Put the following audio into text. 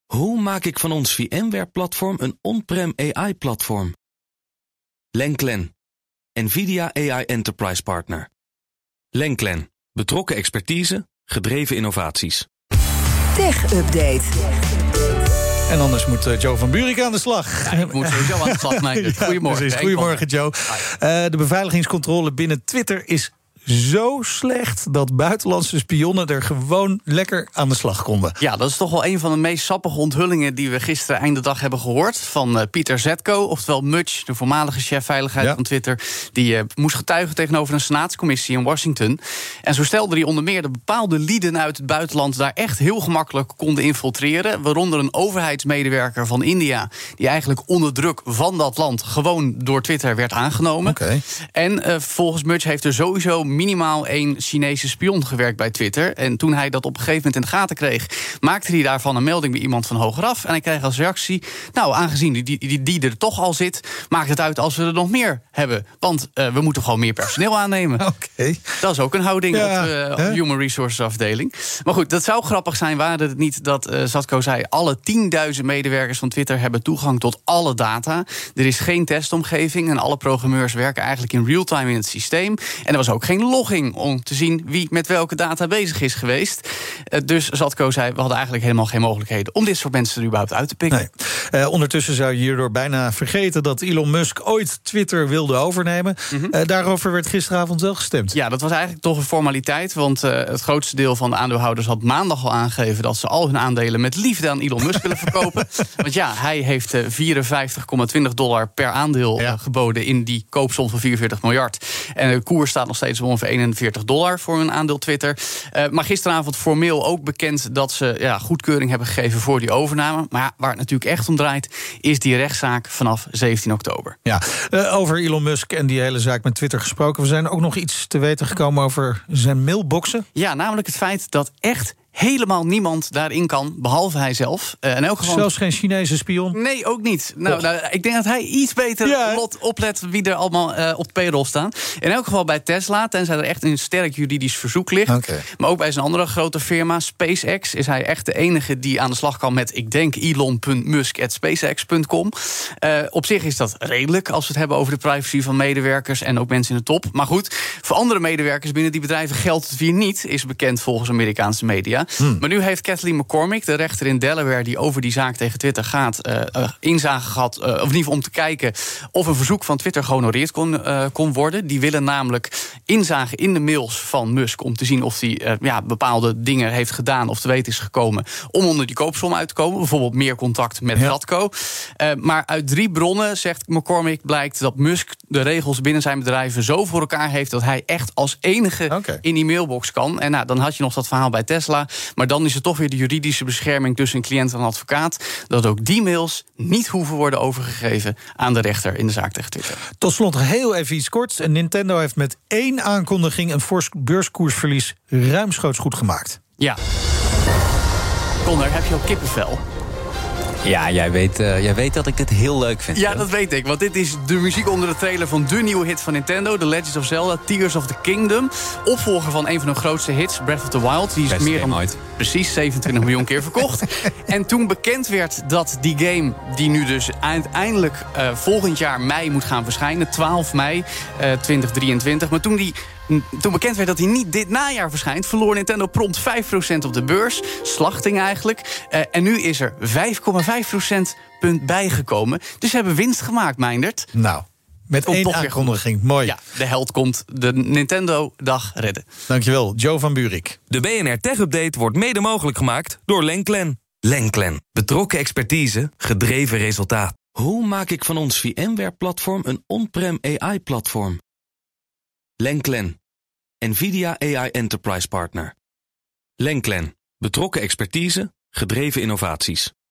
Hoe maak ik van ons VMware-platform een on-prem AI-platform? Lenklen, NVIDIA AI Enterprise Partner. Lenklen, betrokken expertise, gedreven innovaties. Tech Update. En anders moet Joe van Buurik aan de slag. Ja, ik moet sowieso aan de slag, Meijnerd. Goedemorgen. Precies. Goedemorgen, Joe. De beveiligingscontrole binnen Twitter is zo slecht dat buitenlandse spionnen er gewoon lekker aan de slag konden. Ja, dat is toch wel een van de meest sappige onthullingen die we gisteren einde dag hebben gehoord. Van Pieter Zetko, oftewel Mudge, de voormalige chef veiligheid van Twitter. Die moest getuigen tegenover een senaatscommissie in Washington. En zo stelde hij onder meer dat bepaalde lieden uit het buitenland daar echt heel gemakkelijk konden infiltreren. Waaronder een overheidsmedewerker van India, die eigenlijk onder druk van dat land gewoon door Twitter werd aangenomen. Okay. En volgens Mudge heeft er sowieso minimaal 1 Chinese spion gewerkt bij Twitter. En toen hij dat op een gegeven moment in de gaten kreeg, maakte hij daarvan een melding bij iemand van hogeraf. En hij kreeg als reactie, nou, aangezien die er toch al zit, maakt het uit als we er nog meer hebben. Want we moeten gewoon meer personeel aannemen. Okay. Dat is ook een houding op de Human Resources afdeling. Maar goed, dat zou grappig zijn, waren het niet dat Zetko zei, alle 10.000 medewerkers van Twitter hebben toegang tot alle data. Er is geen testomgeving en alle programmeurs werken eigenlijk in real-time in het systeem. En er was ook geen logging om te zien wie met welke data bezig is geweest. Dus Zetko zei, we hadden eigenlijk helemaal geen mogelijkheden om dit soort mensen er überhaupt uit te pikken. Nee. Ondertussen zou je hierdoor bijna vergeten dat Elon Musk ooit Twitter wilde overnemen. Daarover werd gisteravond wel gestemd. Ja, dat was eigenlijk toch een formaliteit, want het grootste deel van de aandeelhouders had maandag al aangegeven dat ze al hun aandelen met liefde aan Elon Musk willen verkopen. Want ja, hij heeft $54,20 per aandeel geboden in die koopsom van 44 miljard. En de koers staat nog steeds op ongeveer $41 voor een aandeel Twitter. Maar gisteravond formeel ook bekend dat ze goedkeuring hebben gegeven voor die overname. Maar ja, waar het natuurlijk echt om draait, is die rechtszaak vanaf 17 oktober. Ja, over Elon Musk en die hele zaak met Twitter gesproken. We zijn ook nog iets te weten gekomen over zijn mailboxen. Ja, namelijk het feit dat echt helemaal niemand daarin kan, behalve hij zelf. In elk geval, zelfs geen Chinese spion? Nee, ook niet. Nou, ik denk dat hij iets beter oplet wie er allemaal op de payroll staan. In elk geval bij Tesla, tenzij er echt een sterk juridisch verzoek ligt. Okay. Maar ook bij zijn andere grote firma, SpaceX, is hij echt de enige die aan de slag kan met, ik denk, elon.musk@spacex.com. Op zich is dat redelijk als we het hebben over de privacy van medewerkers en ook mensen in de top. Maar goed, voor andere medewerkers binnen die bedrijven geldt het weer niet, is bekend volgens Amerikaanse media. Maar nu heeft Kathleen McCormick, de rechter in Delaware die over die zaak tegen Twitter gaat, inzage gehad, of in ieder geval om te kijken of een verzoek van Twitter gehonoreerd kon worden. Die willen namelijk inzage in de mails van Musk om te zien of hij bepaalde dingen heeft gedaan of te weten is gekomen om onder die koopsom uit te komen. Bijvoorbeeld meer contact met Zetko. Maar uit 3 bronnen, zegt McCormick, blijkt dat Musk de regels binnen zijn bedrijven zo voor elkaar heeft dat hij echt als enige in die mailbox kan. En dan had je nog dat verhaal bij Tesla. Maar dan is er toch weer de juridische bescherming tussen een cliënt en een advocaat, dat ook die mails niet hoeven worden overgegeven aan de rechter in de zaak tegen Twitter. Tot slot nog heel even iets korts. Nintendo heeft met 1 aankondiging een fors beurskoersverlies ruimschoots goed gemaakt. Ja. Connor, heb je ook kippenvel? Ja, jij weet dat ik dit heel leuk vind. Ja, dat weet ik, want dit is de muziek onder de trailer van de nieuwe hit van Nintendo, The Legend of Zelda, Tears of the Kingdom. Opvolger van een van hun grootste hits, Breath of the Wild. Die is beste meer dan ooit. Precies 27 miljoen keer verkocht. En toen bekend werd dat die game, die nu dus uiteindelijk volgend jaar mei moet gaan verschijnen, 12 mei 2023. Maar toen bekend werd dat hij niet dit najaar verschijnt, verloor Nintendo prompt 5% op de beurs. Slachting eigenlijk. En nu is er 5,5% bijgekomen. Dus ze hebben winst gemaakt, Meindert. Nou, met 1 aankondiging. Mooi. Ja, de held komt de Nintendo-dag redden. Dankjewel, Joe van Buurik. De BNR Tech Update wordt mede mogelijk gemaakt door Lenklen. Lenklen. Betrokken expertise, gedreven resultaat. Hoe maak ik van ons VMware-platform een on-prem AI-platform? Lenklen, NVIDIA AI Enterprise Partner. Lenklen, betrokken expertise, gedreven innovaties.